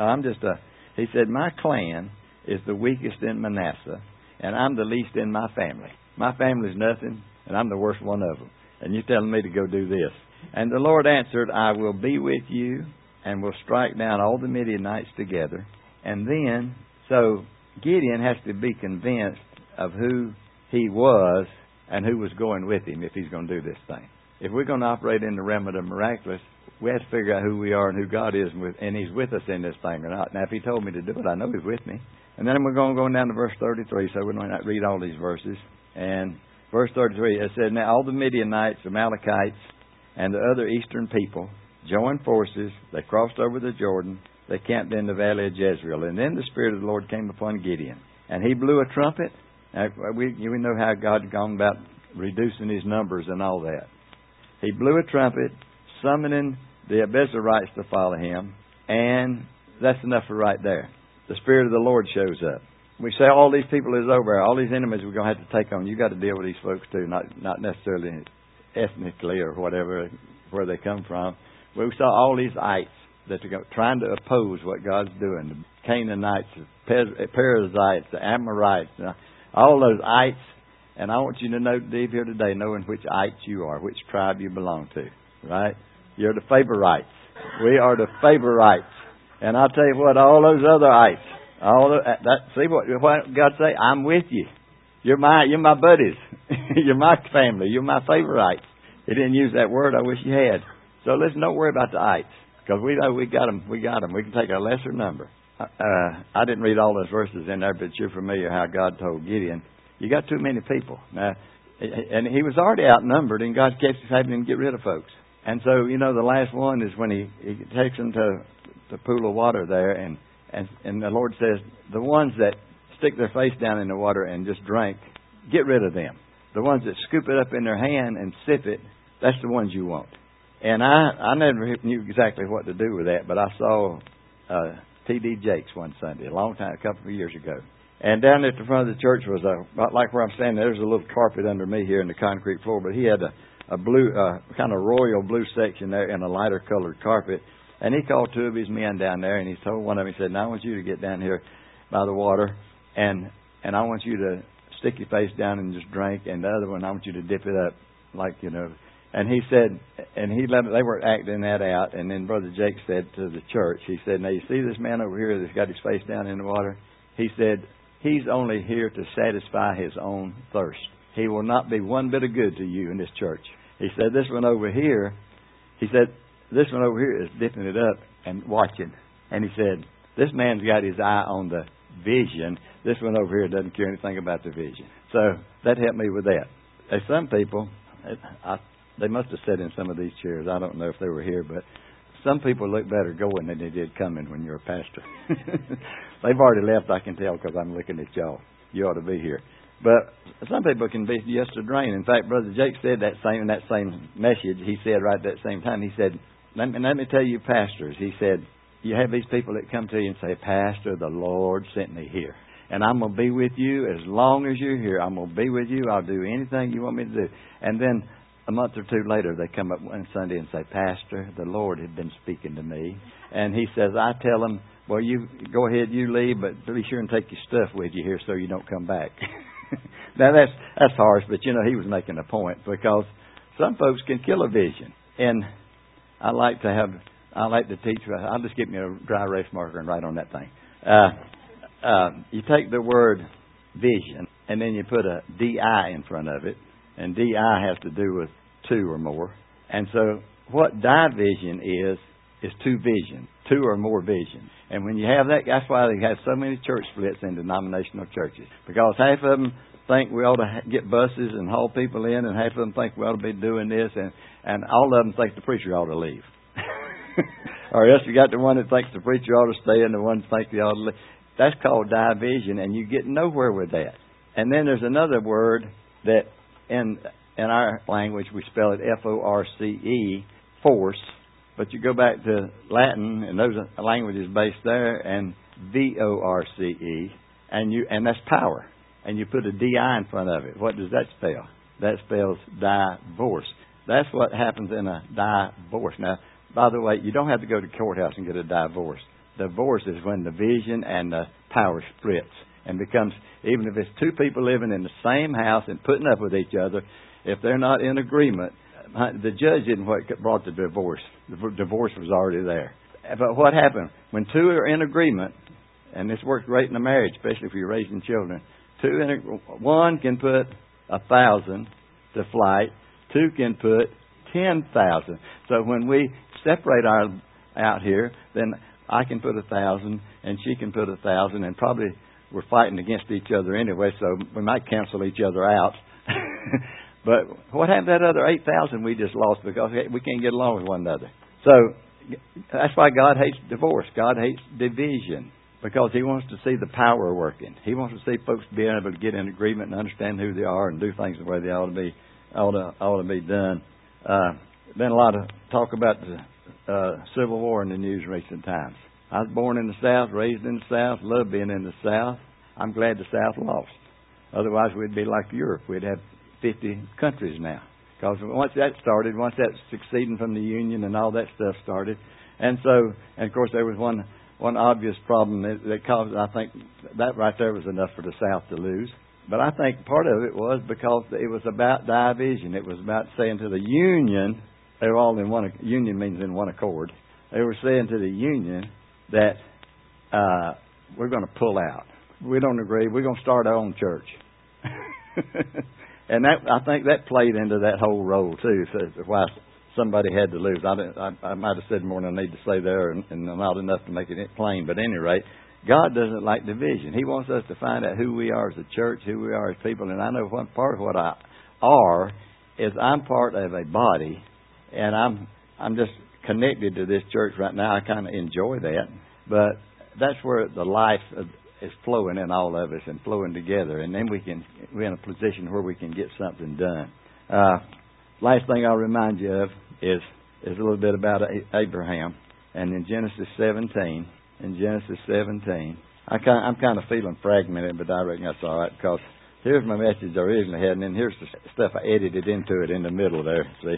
[SPEAKER 1] He said, my clan is the weakest in Manasseh, and I'm the least in my family. My family's nothing, and I'm the worst one of them. And you're telling me to go do this. And the Lord answered, I will be with you, and will strike down all the Midianites together. And then, so Gideon has to be convinced of who he was and who was going with him if he's going to do this thing. If we're going to operate in the realm of the miraculous, we have to figure out who we are and who God is, and He's with us in this thing or not. Now, if He told me to do it, I know He's with me. And then we're going down to verse 33, so we're going to read all these verses. And verse 33, it said, now all the Midianites, Amalekites, and the other eastern people joined forces. They crossed over the Jordan. They camped in the valley of Jezreel. And then the Spirit of the Lord came upon Gideon. And he blew a trumpet. We know how God had gone about reducing His numbers and all that. He blew a trumpet, summoning the Abiezrites to follow him. And that's enough for right there. The Spirit of the Lord shows up. We say all these people is over. All these enemies we're going to have to take on. You've got to deal with these folks too, not necessarily ethnically or whatever, where they come from. We saw all these ites that are trying to oppose what God's doing. The Canaanites, the Perizzites, the Amorites, all those ites. And I want you to know, leave here today knowing which ites you are, which tribe you belong to. Right? You're the favorites. We are the favorites. And I'll tell you what, all those other ites, see what God say? I'm with you. You're my buddies. You're my family. You're my favorites. He didn't use that word. I wish he had. So listen, don't worry about the ites, because we know we got them. We got them. We can take a lesser number. I didn't read all those verses in there, but you're familiar how God told Gideon, you got too many people. Now, and he was already outnumbered, and God kept having him get rid of folks. And so, the last one is when he takes them to the pool of water there, and the Lord says, the ones that stick their face down in the water and just drink, get rid of them. The ones that scoop it up in their hand and sip it, that's the ones you want. And I never knew exactly what to do with that, but I saw T.D. Jakes one Sunday, a couple of years ago. And down at the front of the church was about like where I'm standing, there's a little carpet under me here in the concrete floor, but he had a blue, kind of royal blue section there and a lighter colored carpet. And he called two of his men down there, and he told one of them, he said, now I want you to get down here by the water, and I want you to stick your face down and just drink, and the other one, I want you to dip it up, And he said, and they were acting that out, and then Brother Jake said to the church, he said, now you see this man over here that's got his face down in the water? He said, he's only here to satisfy his own thirst. He will not be one bit of good to you in this church. He said, this one over here is dipping it up and watching. And he said, this man's got his eye on the vision. This one over here doesn't care anything about the vision. So that helped me with that. There's some people, they must have sat in some of these chairs. I don't know if they were here, but some people look better going than they did coming when you're a pastor. They've already left, I can tell, because I'm looking at y'all. You ought to be here. But some people can be just a drain. In fact, Brother Jake said that same message. He said right at that same time, he said, let me tell you, pastors, he said, you have these people that come to you and say, Pastor, the Lord sent me here. And I'm going to be with you as long as you're here. I'm going to be with you. I'll do anything you want me to do. And then a month or two later, they come up one Sunday and say, Pastor, the Lord had been speaking to me. And he says, I tell them, well, you go ahead, you leave, but be sure and take your stuff with you here so you don't come back. Now, that's harsh, but, he was making a point, because some folks can kill a vision. And I like to teach. I'll just give me a dry erase marker and write on that thing. You take the word vision, and then you put a DI in front of it, and DI has to do with two or more. And so what division is two visions, two or more visions. And when you have that, that's why they have so many church splits in denominational churches. Because half of them think we ought to get buses and haul people in, and half of them think we ought to be doing this, and all of them think the preacher ought to leave. Or else you got the one that thinks the preacher ought to stay and the one that thinks he ought to leave. That's called division, and you get nowhere with that. And then there's another word that in our language we spell it F-O-R-C-E, force. But you go back to Latin, and those languages based there, and V-O-R-C-E, and that's power. And you put a D-I in front of it. What does that spell? That spells divorce. That's what happens in a divorce. Now, by the way, you don't have to go to the courthouse and get a divorce. Divorce is when the vision and the power splits and becomes, even if it's two people living in the same house and putting up with each other, if they're not in agreement, the judge didn't what brought the divorce. The divorce was already there. But what happened? When two are in agreement, and this works great in a marriage, especially if you're raising children, one can put 1,000 to flight, two can put 10,000. So when we separate out here, then I can put 1,000 and she can put 1,000, and probably we're fighting against each other anyway, so we might cancel each other out. But what happened to that other 8,000 we just lost because we can't get along with one another? So that's why God hates divorce. God hates division, because He wants to see the power working. He wants to see folks being able to get in agreement and understand who they are and do things the way they ought to be done. Been a lot of talk about the Civil War in the news recent times. I was born in the South, raised in the South, love being in the South. I'm glad the South lost. Otherwise, we'd be like Europe. We'd have 50 countries now. Because once that started, once that succeeding from the Union and all that stuff started, and of course there was one obvious problem that caused, I think that right there was enough for the South to lose. But I think part of it was because it was about division. It was about saying to the Union, they were all in one, union means in one accord. They were saying to the Union that we're going to pull out. We don't agree. We're going to start our own church. And that, I think that played into that whole role too, so why somebody had to lose. I might have said more than I need to say there, and not enough to make it plain. But at any rate, God doesn't like division. He wants us to find out who we are as a church, who we are as people. And I know one part of what I are is I'm part of a body, and I'm just connected to this church right now. I kind of enjoy that, but that's where the life is flowing in all of us and flowing together, and then we're in a position where we can get something done. Last thing I'll remind you of is a little bit about Abraham, and in Genesis 17. In Genesis 17, I'm kind of feeling fragmented, but I reckon that's all right, because here's my message I originally had, and then here's the stuff I edited into it in the middle there. See,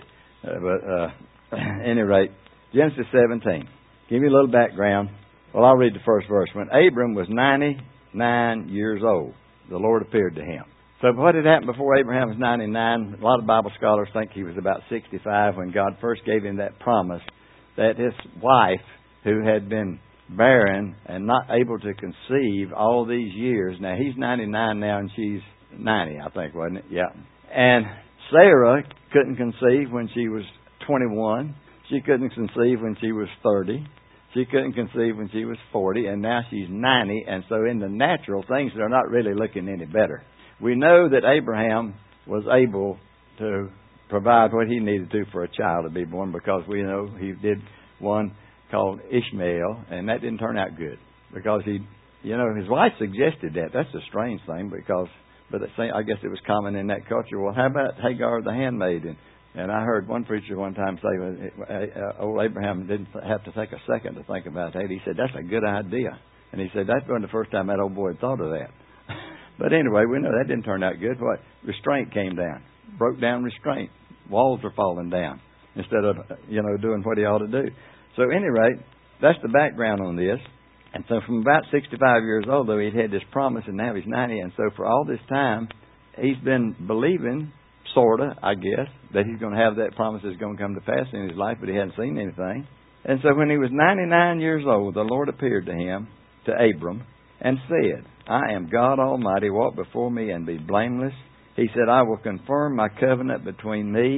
[SPEAKER 1] at any rate, Genesis 17. Give you a little background. Well, I'll read the first verse. When Abram was 99 years old, the Lord appeared to him. So what had happened before Abraham was 99? A lot of Bible scholars think he was about 65 when God first gave him that promise that his wife, who had been barren and not able to conceive all these years. Now, he's 99 now and she's 90, I think, wasn't it? Yeah. And Sarah couldn't conceive when she was 21. She couldn't conceive when she was 30. She couldn't conceive when she was 40, and now she's 90. And so in the natural, things are not really looking any better. We know that Abraham was able to provide what he needed to for a child to be born, because we know he did one called Ishmael, and that didn't turn out good, because his wife suggested that. That's a strange thing, but I guess it was common in that culture. Well, how about Hagar the handmaiden? And I heard one preacher one time say, old Abraham didn't have to take a second to think about that. He said, that's a good idea. And he said, that's wasn't the first time that old boy had thought of that. But anyway, we know that didn't turn out good. What? Restraint came down. Broke down restraint. Walls are falling down instead of, doing what he ought to do. So at any rate, that's the background on this. And so from about 65 years old, though, he'd had this promise, and now he's 90. And so for all this time, he's been believing, sort of, I guess, that he's going to have that promise that's going to come to pass in his life, but he hadn't seen anything. And so when he was 99 years old, the Lord appeared to him, to Abram, and said, I am God Almighty, walk before me and be blameless. He said, I will confirm my covenant between me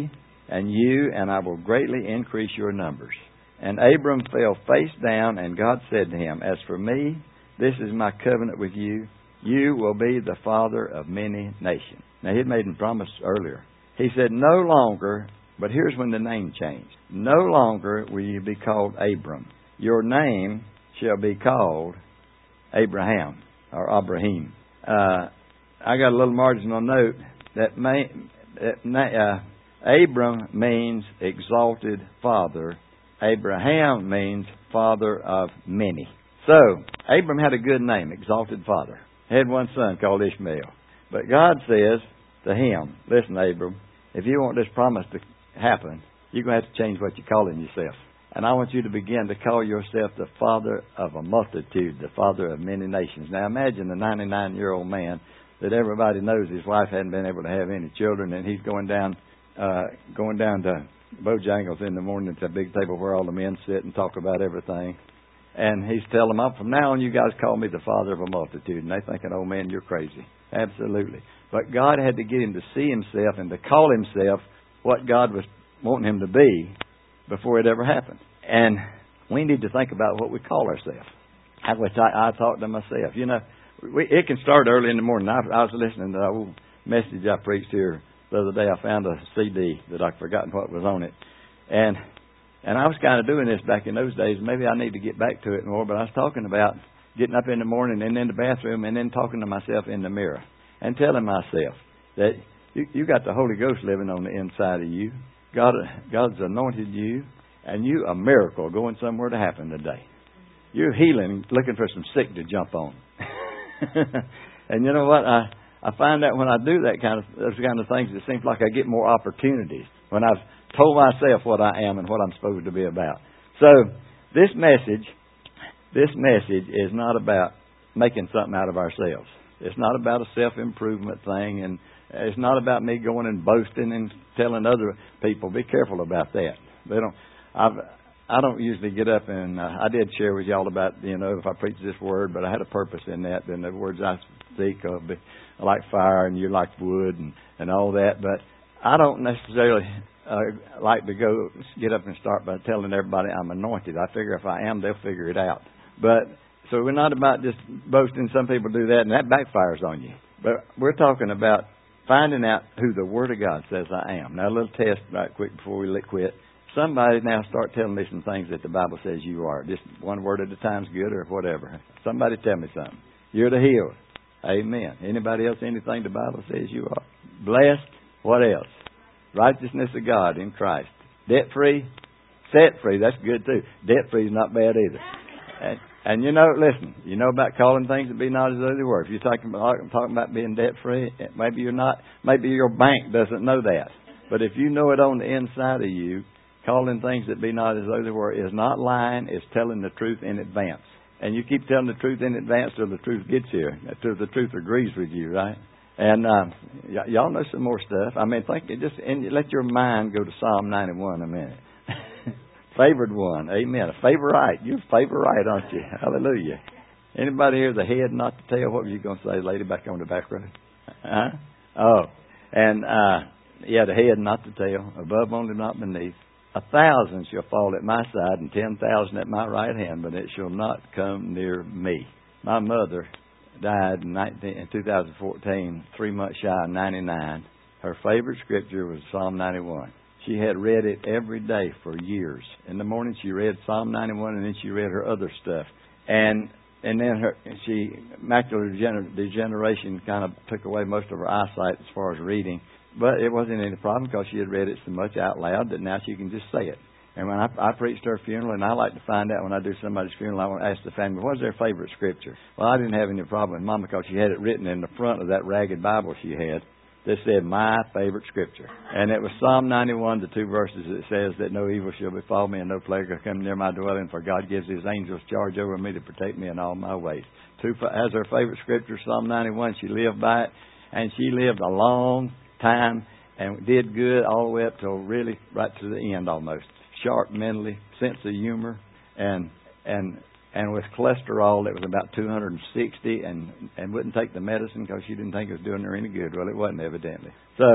[SPEAKER 1] and you, and I will greatly increase your numbers. And Abram fell face down, and God said to him, As for me, this is my covenant with you. You will be the father of many nations. Now, he had made a promise earlier. He said, no longer, but here's when the name changed. No longer will you be called Abram. Your name shall be called Abraham, or Abraham. I got a little marginal note that Abram means exalted father. Abraham means father of many. So, Abram had a good name, exalted father. He had one son called Ishmael. But God says to him, listen, Abram, if you want this promise to happen, you're going to have to change what you're calling yourself. And I want you to begin to call yourself the father of a multitude, the father of many nations. Now imagine a 99-year-old man that everybody knows his wife hadn't been able to have any children, and he's going down to Bojangles in the morning at the big table where all the men sit and talk about everything. And he's telling them, from now on you guys call me the father of a multitude. And they thinking, oh man, you're crazy. Absolutely. But God had to get him to see himself and to call himself what God was wanting him to be before it ever happened. And we need to think about what we call ourselves. I thought to myself, it can start early in the morning. I was listening to the old message I preached here the other day. I found a CD that I'd forgotten what was on it. And I was kind of doing this back in those days. Maybe I need to get back to it more. But I was talking about getting up in the morning and in the bathroom and then talking to myself in the mirror and telling myself that you got the Holy Ghost living on the inside of you. God's anointed you, and you a miracle going somewhere to happen today. You're healing, looking for some sick to jump on. And you know what? I find that when I do those kind of things, it seems like I get more opportunities when I've told myself what I am and what I'm supposed to be about. So this message is not about making something out of ourselves. It's not about a self-improvement thing, and it's not about me going and boasting and telling other people. Be careful about that. I don't usually get up and I did share with y'all about, if I preach this word, but I had a purpose in that. Then the words I speak are like fire and you're like wood and all that. But I don't necessarily like to get up and start by telling everybody I'm anointed. I figure if I am, they'll figure it out. But so we're not about just boasting. Some people do that and that backfires on you. But we're talking about finding out who the Word of God says I am. Now a little test right quick before we quit. Somebody now start telling me some things that the Bible says you are. Just one word at a time's good or whatever. Somebody tell me something. You're the healed. Amen. Anybody else, anything the Bible says you are? Blessed. What else? Righteousness of God in Christ. Debt free. Set free. That's good too. Debt free is not bad either. And listen, about calling things that be not as though they were. If you're talking about being debt free, maybe you're not. Maybe your bank doesn't know that. But if you know it on the inside of you, calling things that be not as though they were is not lying, it's telling the truth in advance. And you keep telling the truth in advance till the truth gets here, till the truth agrees with you, right? And y'all know some more stuff. Let your mind go to Psalm 91 a minute. Favored one, amen. A favorite. You're a favorite, aren't you? Hallelujah. Anybody here the head, not the tail? What were you going to say, lady, back on the back row? Huh? Oh, and the head, not the tail. Above only, not beneath. 1,000 shall fall at my side and 10,000 at my right hand, but it shall not come near me. My mother died in 2014, 3 months shy of 99. Her favorite scripture was Psalm 91. She had read it every day for years. In the morning she read Psalm 91, and then she read her other stuff. And then macular degeneration kind of took away most of her eyesight as far as reading. But it wasn't any problem because she had read it so much out loud that now she can just say it. And when I preached her funeral, and I like to find out when I do somebody's funeral, I want to ask the family, what's their favorite scripture? Well, I didn't have any problem with Mom because she had it written in the front of that ragged Bible she had that said, my favorite scripture. And it was Psalm 91, the 2 verses that says that no evil shall befall me and no plague will come near my dwelling, for God gives His angels charge over me to protect me in all my ways. As her favorite scripture, Psalm 91, she lived by it, and she lived a long time and did good all the way up till really right to the end almost. Sharp mentally, sense of humor, and with cholesterol it was about 260 and wouldn't take the medicine because she didn't think it was doing her any good. Well, it wasn't evidently. So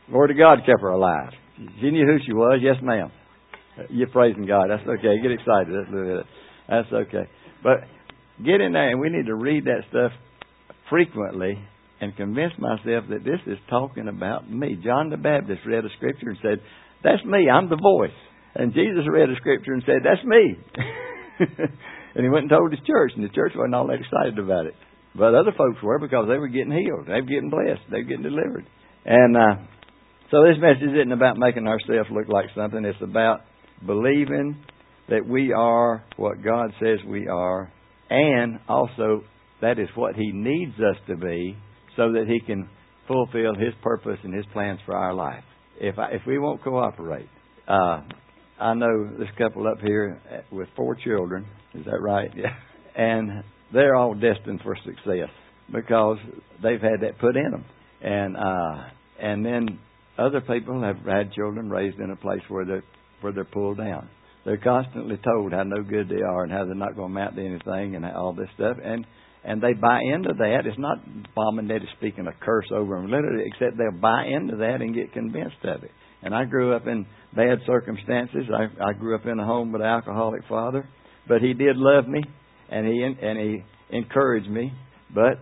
[SPEAKER 1] Word of God kept her alive. She knew who she was. Yes, ma'am. You're praising God. That's okay. Get excited. That's okay. But get in there, and we need to read that stuff frequently and convince myself that this is talking about me. John the Baptist read a scripture and said, that's me. I'm the voice. And Jesus read a scripture and said, that's me. And he went and told his church, and the church wasn't all that excited about it. But other folks were, because they were getting healed. They were getting blessed. They were getting delivered. And so this message isn't about making ourselves look like something. It's about believing that we are what God says we are, and also that is what He needs us to be so that He can fulfill His purpose and His plans for our life. If we won't cooperate, I know this couple up here with 4 children. Is that right? Yeah. And they're all destined for success because they've had that put in them. And then other people have had children raised in a place where they're pulled down. They're constantly told how no good they are and how they're not going to amount to anything and all this stuff. And they buy into that. It's not Mom and Daddy speaking a curse over them, literally, except they'll buy into that and get convinced of it. And I grew up in bad circumstances. I grew up in a home with an alcoholic father, but he did love me, and he encouraged me. But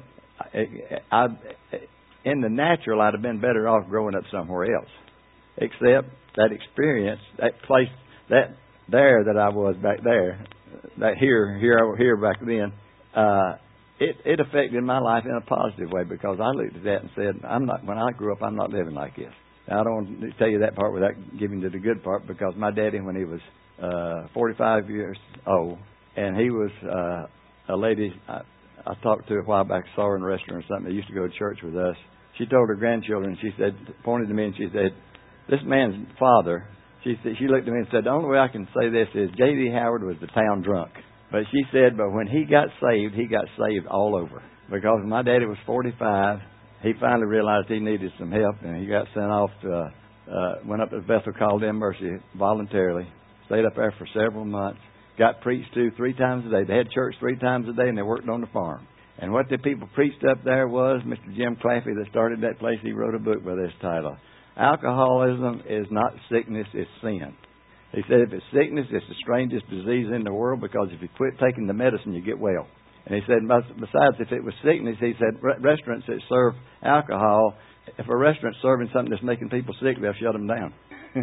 [SPEAKER 1] in the natural, I'd have been better off growing up somewhere else. Except that experience, that place, that I was back there, that here back then, it affected my life in a positive way, because I looked at that and said, when I grew up, I'm not living like this. Now, I don't want to tell you that part without giving you the good part, because my daddy, when he was 45 years old, and he was a lady I talked to a while back, saw her in a restaurant or something, that used to go to church with us. She told her grandchildren, she said, pointed to me and she said, this man's father, she looked at me and said, the only way I can say this is J.D. Howard was the town drunk. But she said, but when he got saved all over. Because when my daddy was 45, he finally realized he needed some help, and he got sent off went up to Bethel Chaldean Mercy voluntarily, stayed up there for several months, got preached to 3 times a day. They had church 3 times a day, and they worked on the farm. And what the people preached up there was, Mr. Jim Claffey that started that place, he wrote a book by this title, Alcoholism is not sickness, it's sin. He said if it's sickness, it's the strangest disease in the world, because if you quit taking the medicine, you get well. And he said, besides, if it was sickness, he said, restaurants that serve alcohol, if a restaurant's serving something that's making people sick, they'll shut them down.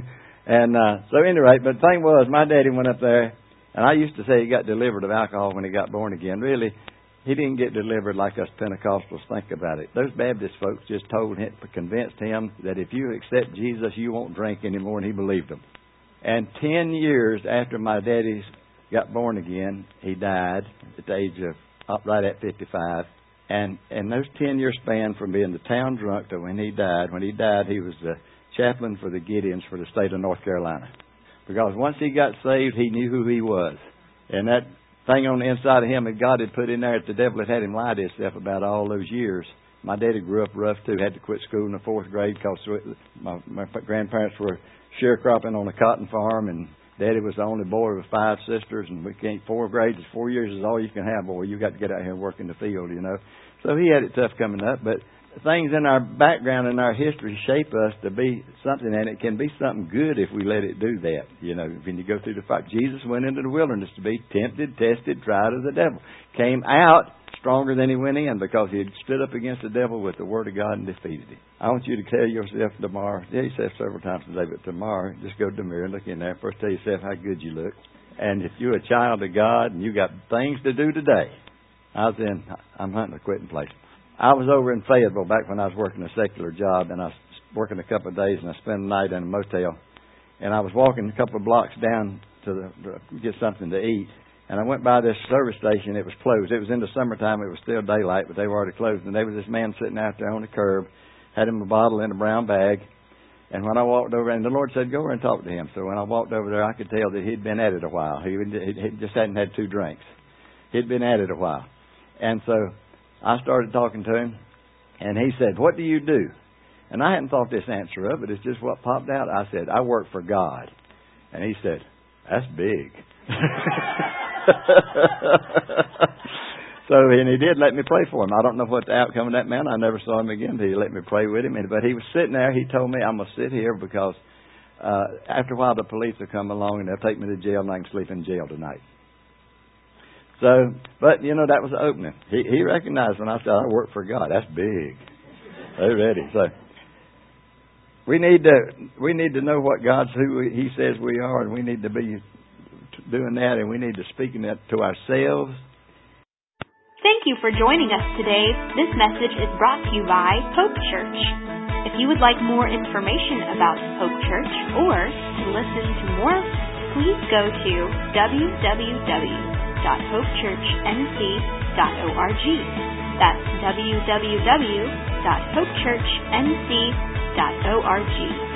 [SPEAKER 1] And so anyway, but the thing was, my daddy went up there, and I used to say he got delivered of alcohol when he got born again. Really, he didn't get delivered like us Pentecostals think about it. Those Baptist folks just convinced him that if you accept Jesus, you won't drink anymore, and he believed them. And 10 years after my daddy got born again, he died at the age of right at 55. And those 10-year span from being the town drunk to when he died, he was the chaplain for the Gideons for the state of North Carolina. Because once he got saved, he knew who he was. And that thing on the inside of him that God had put in there that the devil had him lie to himself about all those years. My daddy grew up rough, too. Had to quit school in the 4th grade because my grandparents were sharecropping on a cotton farm, and Daddy was the only boy with 5 sisters, and we can't 4 grades. 4 years is all you can have, boy. You got to get out here and work in the field, you know. So he had it tough coming up, but things in our background and our history shape us to be something, and it can be something good if we let it do that. You know, when you go through the fight, Jesus went into the wilderness to be tempted, tested, tried of the devil. Came out stronger than he went in, because he had stood up against the devil with the Word of God and defeated him. I want you to tell yourself tomorrow, tell yourself several times today, but tomorrow, just go to the mirror and look in there. First tell yourself how good you look. And if you're a child of God and you got things to do today, I'm hunting a quitting place. I was over in Fayetteville back when I was working a secular job, and I was working a couple of days, and I spent the night in a motel. And I was walking a couple of blocks down to get something to eat. And I went by this service station. It was closed. It was in the summertime. It was still daylight, but they were already closed. And there was this man sitting out there on the curb, had him a bottle in a brown bag. And when I walked over, and the Lord said, go over and talk to him. So when I walked over there, I could tell that he'd been at it a while. He just hadn't had 2 drinks. He'd been at it a while. And so I started talking to him, and he said, what do you do? And I hadn't thought this answer up, but it's just what popped out. I said, I work for God. And he said, that's big. and he did let me pray for him. I don't know what the outcome of that meant. I never saw him again until he let me pray with him. But he was sitting there. He told me, I'm going to sit here because after a while the police will come along and they'll take me to jail and I can sleep in jail tonight. So, but, that was the opening. He recognized when I said, I work for God. That's big. They're ready. So, we need to know what who He says we are, and we need to be doing that, and we need to speak that to ourselves.
[SPEAKER 2] Thank you for joining us today. This message is brought to you by Hope Church. If you would like more information about Hope Church or to listen to more, please go to www.hopechurchnc.org. That's www.hopechurchnc.org.